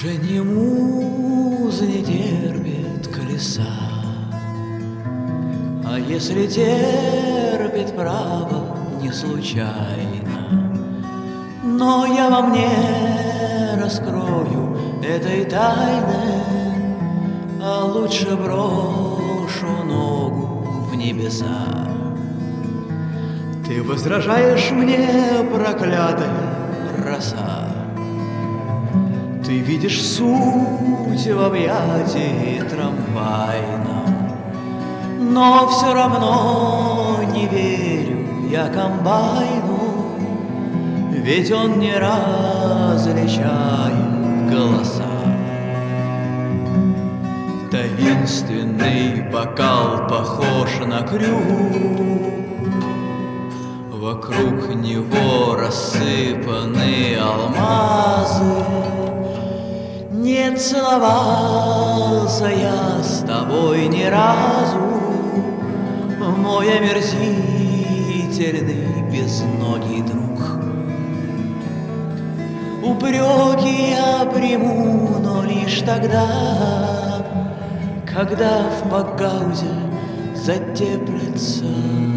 Уже ни муза не терпит колеса, а если терпит, право, не случайно. Но я вам не раскрою этой тайны, а лучше брошу ногу в небеса. Ты возражаешь мне, проклятая роса, ты видишь суть в объятии трамвайном, но все равно не верю я комбайну, ведь он не различает голоса. Таинственный бокал похож на крюк, вокруг него рассыпаны алмазы. Не целовался я с тобой ни разу, мой омерзительный безногий друг. Упреки я приму, но лишь тогда, когда в погаузе затеплится